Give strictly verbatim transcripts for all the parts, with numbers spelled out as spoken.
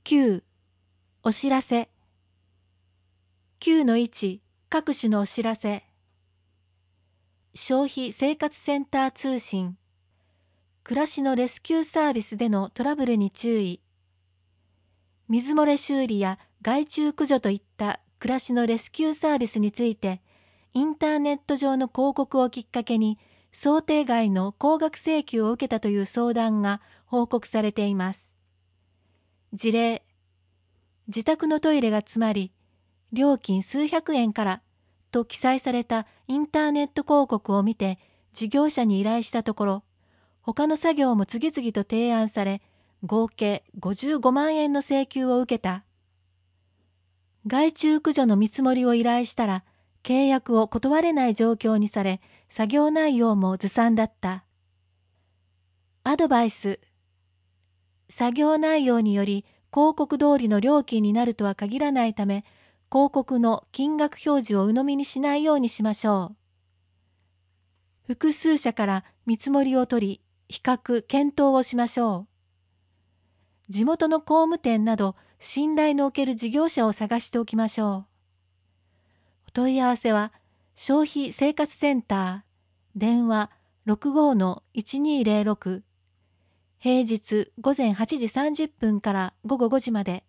きゅう、お知らせ。きゅうのいち、各種のお知らせ。消費生活センター通信。暮らしのレスキューサービスでのトラブルに注意。水漏れ修理や害虫駆除といった暮らしのレスキューサービスについて、インターネット上の広告をきっかけに、想定外の高額請求を受けたという相談が報告されています。事例、自宅のトイレが詰まり、料金数百円からと記載されたインターネット広告を見て事業者に依頼したところ、他の作業も次々と提案され、合計ごじゅうごまんえんの請求を受けた。害虫駆除の見積もりを依頼したら、契約を断れない状況にされ、作業内容もずさんだった。アドバイス。作業内容により広告通りの料金になるとは限らないため、広告の金額表示を鵜呑みにしないようにしましょう。複数社から見積もりを取り、比較・検討をしましょう。地元の工務店など信頼のおける事業者を探しておきましょう。お問い合わせは消費生活センター、電話 ろくごのいちにーぜろろく、平日午前はちじさんじゅっぷんから午後ごじまで。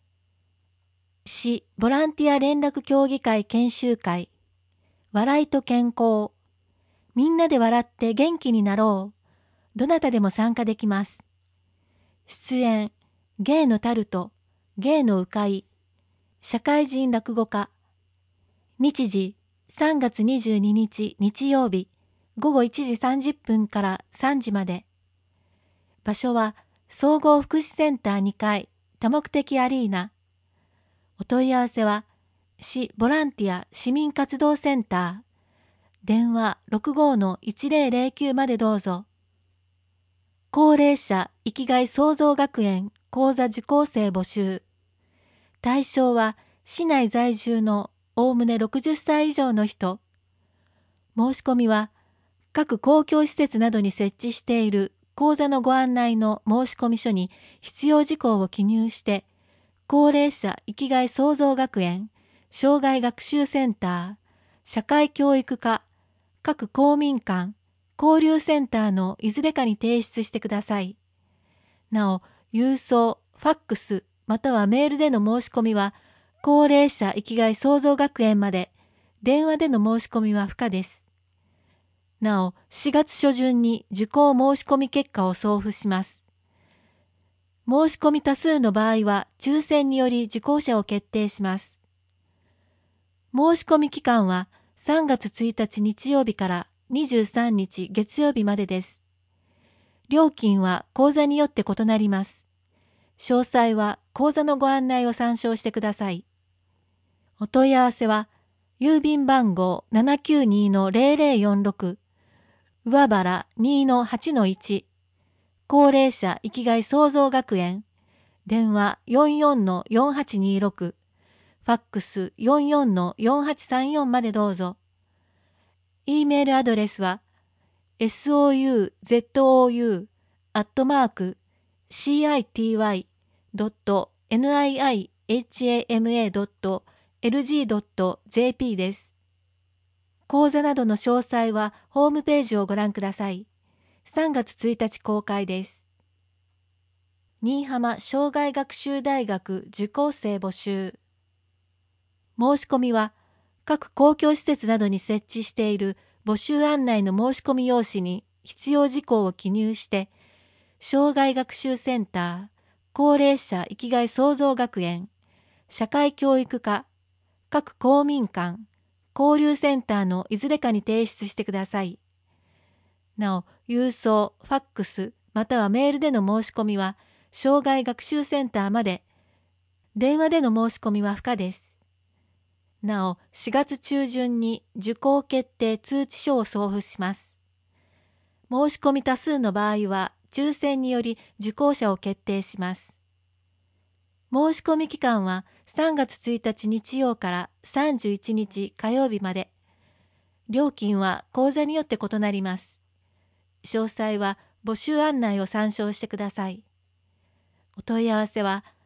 市ボランティア連絡協議会研修会、笑いと健康、みんなで笑って元気になろう。どなたでも参加できます。出演、芸のタルト、芸の鵜飼、社会人落語家。日時、さんがつにじゅうににち日曜日、午後いちじさんじゅっぷんからさんじまで。場所は、総合福祉センターにかい、多目的アリーナ。お問い合わせは、市ボランティア市民活動センター、電話 ろくごのいちぜろぜろきゅう までどうぞ。高齢者生きがい創造学園講座受講生募集。対象は市内在住のおおむねろくじゅっさい以上の人。申し込みは各公共施設などに設置している講座のご案内の申込書に必要事項を記入して、高齢者生きがい創造学園障害学習センター、社会教育課、各公民館、交流センターのいずれかに提出してください。なお、郵送、ファックス、またはメールでの申し込みは、高齢者生きがい創造学園まで、電話での申し込みは不可です。なお、しがつしょじゅんに受講申し込み結果を送付します。申し込み多数の場合は、抽選により受講者を決定します。申し込み期間はさんがつついたち日曜日からにじゅうさんにち月曜日までです。料金は講座によって異なります。詳細は講座のご案内を参照してください。お問い合わせは、郵便番号 ななきゅうにのぜろぜろよんろく、上原 にのはちのいち、高齢者生きがい創造学園、電話 よんよんのよんはちにろく、ファックス よんよんのよんはちさんよん までどうぞ。E メールアドレスは ソウゾウ アットマーク シーアイティーワイ ドット ニハマ ドット エルジー ドット ジェーピー です。講座などの詳細はホームページをご覧ください。さんがつついたち公開です。新居浜障害学習大学受講生募集。申し込みは、各公共施設などに設置している募集案内の申し込み用紙に必要事項を記入して、障害学習センター、高齢者生きがい創造学園、社会教育課、各公民館、交流センターのいずれかに提出してください。なお、郵送、ファックス、またはメールでの申し込みは、障害学習センターまで、電話での申し込みは不可です。なお、しがつちゅうじゅんに受講決定通知書を送付します。申し込み多数の場合は、抽選により受講者を決定します。申し込み期間はさんがつついたち日曜からさんじゅういちにち火曜日まで。料金は講座によって異なります。詳細は募集案内を参照してください。お問い合わせは、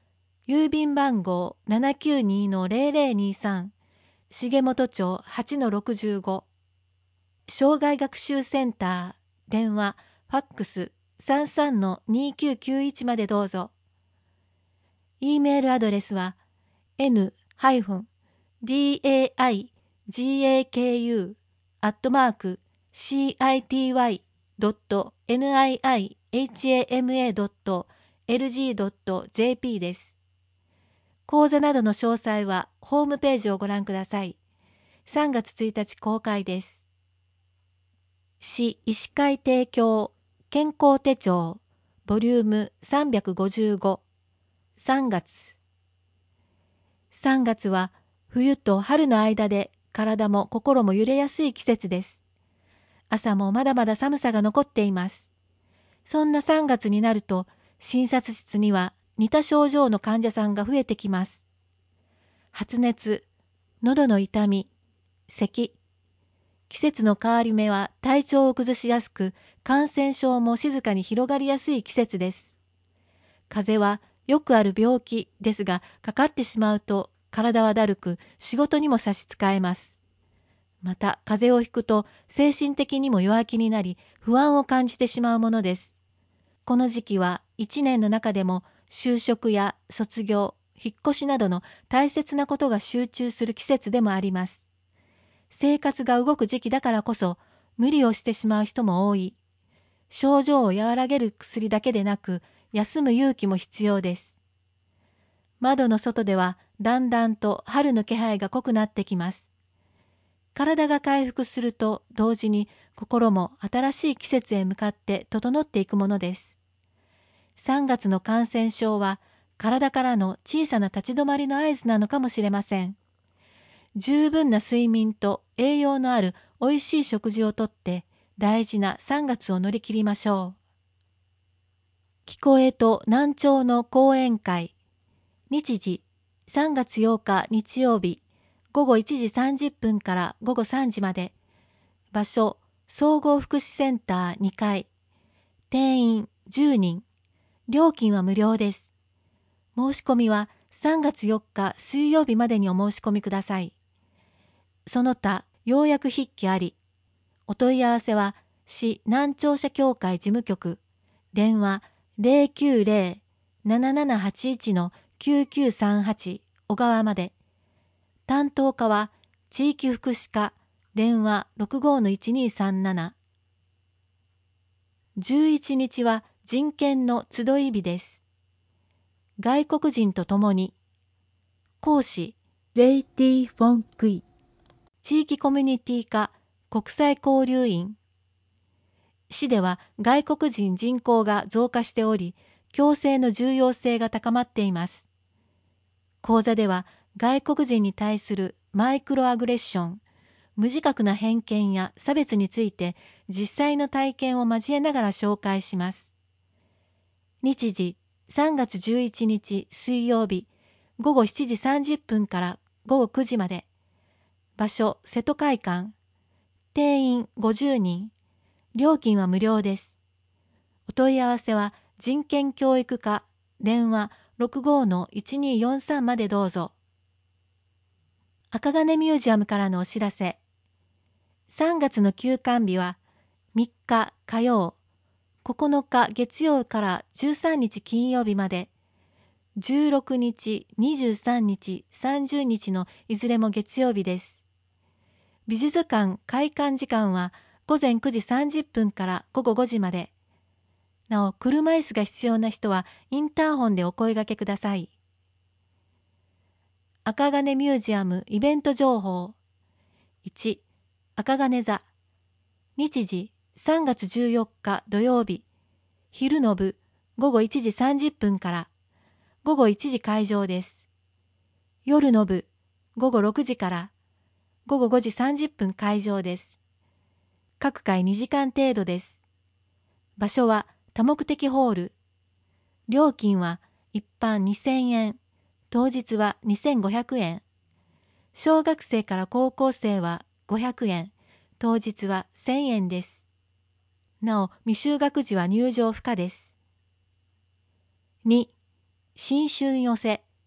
郵便番号 ななきゅうにのゼロゼロにさん 重本町 はちのろくじゅうご、障害学習センター電話ファックス さんさんのにきゅうきゅういち までどうぞ。E メールアドレスは エヌ ディー エー アイ ジー エー ケー ユー アットマーク シー アイ ティー ワイ ドット ニー アイ エイチ エー エム エー ドット エル ジー ドット ジェーピー です。講座などの詳細はホームページをご覧ください。さんがつついたち公開です。市医師会提供健康手帳ボリュームさんびゃくごじゅうご、さんがつ。さんがつは冬と春の間で体も心も揺れやすい季節です。朝もまだまだ寒さが残っています。そんなさんがつになると診察室には似た症状の患者さんが増えてきます。発熱、喉の痛み、咳。季節の変わり目は体調を崩しやすく、感染症も静かに広がりやすい季節です。風邪はよくある病気ですが、かかってしまうと体はだるく、仕事にも差し支えます。また、風邪をひくと精神的にも弱気になり、不安を感じてしまうものです。この時期は一年の中でも就職や卒業、引っ越しなどの大切なことが集中する季節でもあります。生活が動く時期だからこそ無理をしてしまう人も多い。症状を和らげる薬だけでなく、休む勇気も必要です。窓の外ではだんだんと春の気配が濃くなってきます。体が回復すると同時に心も新しい季節へ向かって整っていくものです。さんがつの感染症は体からの小さな立ち止まりの合図なのかもしれません。十分な睡眠と栄養のあるおいしい食事をとって大事なさんがつを乗り切りましょう。聞こえと難聴の講演会。日時さんがつようか日曜日ごごいちじさんじゅっぷんからごごさんじまで。場所総合福祉センターにかい。定員じゅうにん。料金は無料です。申し込みはさんがつよっか水曜日までにお申し込みください。その他、要約筆記あり。お問い合わせは、市難聴者協会事務局、電話 ゼロきゅうゼロ ななななはちいち のきゅうきゅうさんはち 小川まで。担当課は、地域福祉課、電話 ろくごのいちにさんなな。じゅういちにちは人権の集い日です。外国人と共に。講師、レイティ・フォン・クイ。地域コミュニティ課国際交流員。市では外国人人口が増加しており、共生の重要性が高まっています。講座では外国人に対するマイクロアグレッション、無自覚な偏見や差別について実際の体験を交えながら紹介します。日時さんがつじゅういちにち水曜日ごごしちじさんじゅっぷんからごごくじまで。場所瀬戸会館。定員ごじゅうにん。料金は無料です。お問い合わせは人権教育課電話 ろくごのいちによんさん までどうぞ。赤金ミュージアムからのお知らせ。さんがつの休館日はみっか火曜、ここのか月曜からじゅうさんにち金曜日まで、じゅうろくにち、にじゅうさんにち、さんじゅうにちのいずれも月曜日です。美術館開館時間はごぜんくじさんじゅっぷんからごごごじまで。なお、車椅子が必要な人はインターホンでお声掛けください。赤金ミュージアムイベント情報。いち、赤金座。日時さんがつじゅうよっか土曜日。昼の部ごごいちじさんじゅっぷんからごごいちじ開場です。夜の部ごごろくじからごごごじさんじゅっぷん開場です。各回にじかん程度です。場所は多目的ホール。料金は一般にせんえん、当日はにせんごひゃくえん。小学生から高校生はごひゃくえん、当日はせんえんです。なお、未就学児は入場不可です。に、新春寄せ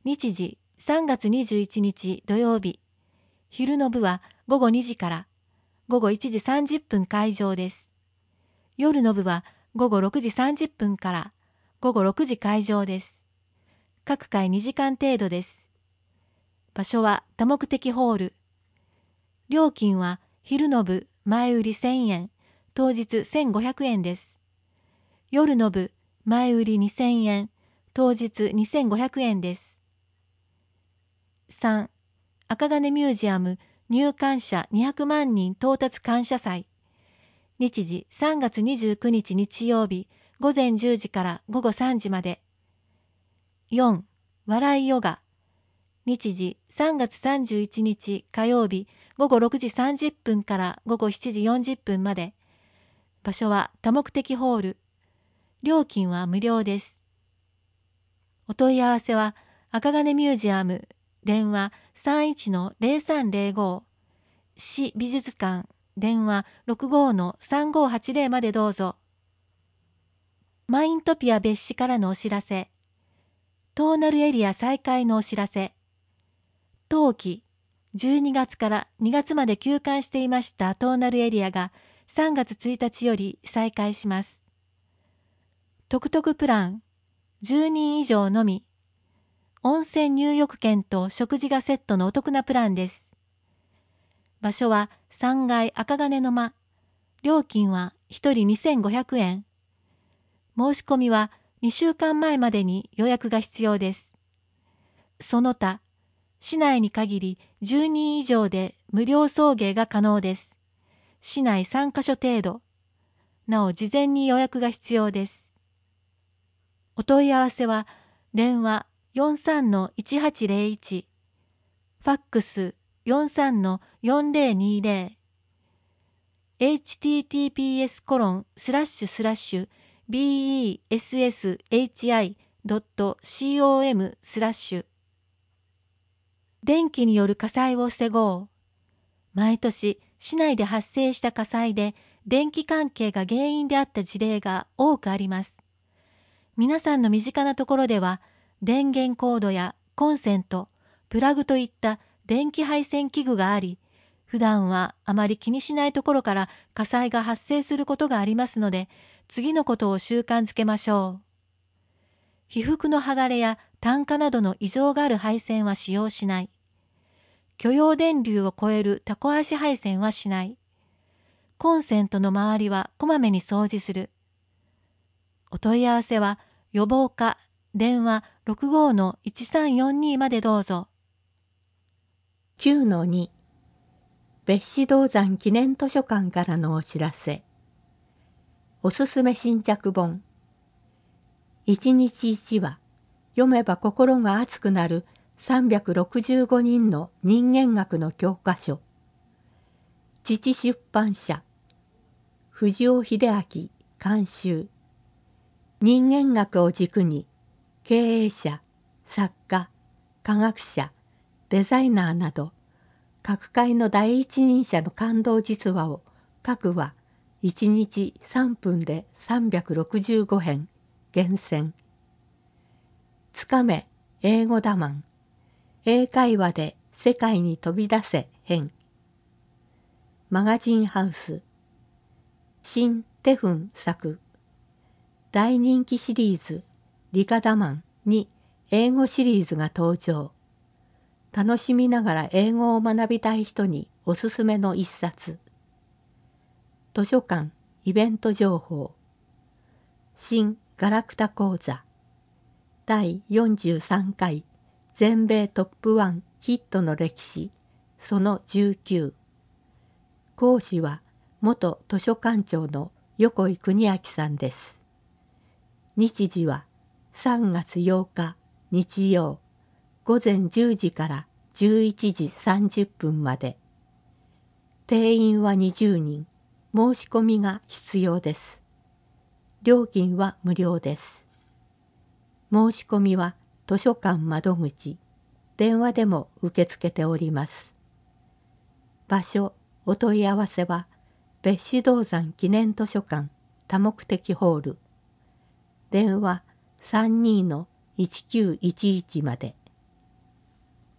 日時さんがつにじゅういちにち土曜日。昼の部はごごにじからごごいちじさんじゅっぷん開場です。夜の部はごごろくじさんじゅっぷんからごごろくじ開場です。各回にじかん程度です。場所は多目的ホール。料金は昼の部前売りせんえん、当日せんごひゃくえんです。夜の部前売りにせんえん、当日にせんごひゃくえんです。さん. 赤金ミュージアム入館者にひゃくまんにん到達感謝祭。日時さんがつにじゅうくにち日曜日ごぜんじゅうじからごごさんじまで。よん. 笑いヨガ。日時さんがつさんじゅういちにち火曜日ごごろくじさんじゅっぷんからごごしちじよんじゅっぷんまで。場所は多目的ホール。料金は無料です。お問い合わせは赤金ミュージアム電話 さんいちのぜろさんぜろご 市美術館電話 ろくごのさんごはちぜろ までどうぞ。マイントピア別紙からのお知らせ。トーナルエリア再開のお知らせ。冬季じゅうにがつからにがつまで休館していましたトーナルエリアがさんがつついたちより再開します。トクトクプランじゅうにん以上のみ。温泉入浴券と食事がセットのお得なプランです。場所はさんがい赤金の間。料金はひとりにせんごひゃくえん。申し込みはにしゅうかんまえまでに予約が必要です。その他、市内に限りじゅうにん以上で無料送迎が可能です。市内さんかしょ程度。なお事前に予約が必要です。お問い合わせは電話 よんさんのいちはちぜろいち、ファックス よんさんのよんぜろにぜろ、エイチティーティーピーエスコロンスラッシュスラッシュビーイーエスエスエイチアイドットコムスラッシュ。電気による火災を防ごう。毎年市内で発生した火災で電気関係が原因であった事例が多くあります。皆さんの身近なところでは電源コードやコンセント、プラグといった電気配線器具があり、普段はあまり気にしないところから火災が発生することがありますので、次のことを習慣づけましょう。被覆の剥がれや炭化などの異常がある配線は使用しない。許容電流を超えるタコ足配線はしない。コンセントの周りはこまめに掃除する。お問い合わせは予防課電話 ろくごのいちさんよんに までどうぞ。 きゅうのに 別紙銅山記念図書館からのお知らせ。おすすめ新着本。一日一話、読めば心が熱くなるさんびゃくろくじゅうごにんの人間学の教科書。父出版社。藤尾秀明監修。人間学を軸に経営者、作家、科学者、デザイナーなど各界の第一人者の感動実話を各話いちにちさんぷんでさんびゃくろくじゅうごへん厳選。つかめ英語だマン。英会話で世界に飛び出せ編。マガジンハウス。新テフン作。大人気シリーズリカダマンに英語シリーズが登場。楽しみながら英語を学びたい人におすすめの一冊。図書館イベント情報。新ガラクタ講座。だいよんじゅうさんかい全米トップワンヒットの歴史そのじゅうきゅう。講師は元図書館長の横井邦明さんです。日時はさんがつようか日曜ごぜんじゅうじからじゅういちじさんじゅっぷんまで。定員はにじゅうにん、申し込みが必要です。料金は無料です。申し込みは図書館窓口、電話でも受け付けております。場所、お問い合わせは別紙銅山記念図書館多目的ホール。電話 さんにのいちきゅういちいち まで。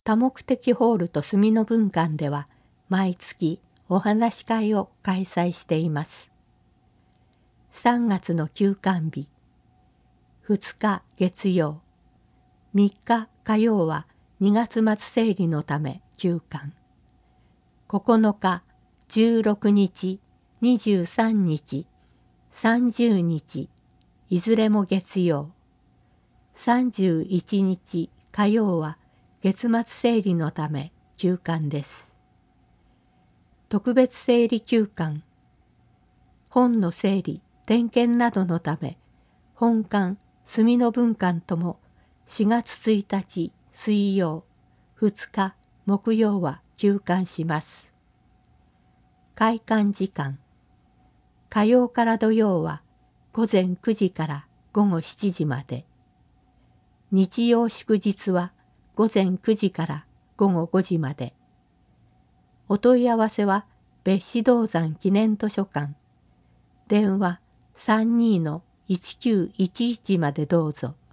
多目的ホールと住の分館では毎月お話し会を開催しています。さんがつの休館日、ふつか月曜、みっか火曜はにがつ末整理のため休館。ここのか、じゅうろくにち、にじゅうさんにち、さんじゅうにち、いずれも月曜。さんじゅういちにち火曜は月末整理のため休館です。特別整理休館。本の整理、点検などのため、本館、住の分館ともしがつついたち水曜、ふつか木曜は休館します。開館時間。火曜から土曜はごぜんくじからごごしちじまで。日曜祝日はごぜんくじからごごごじまで。お問い合わせは別子銅山記念図書館。電話 さんにーのいちきゅういちいち までどうぞ。